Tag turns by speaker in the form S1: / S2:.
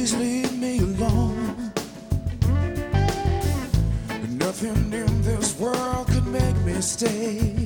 S1: please leave me alone. Nothing in this world could make me stay.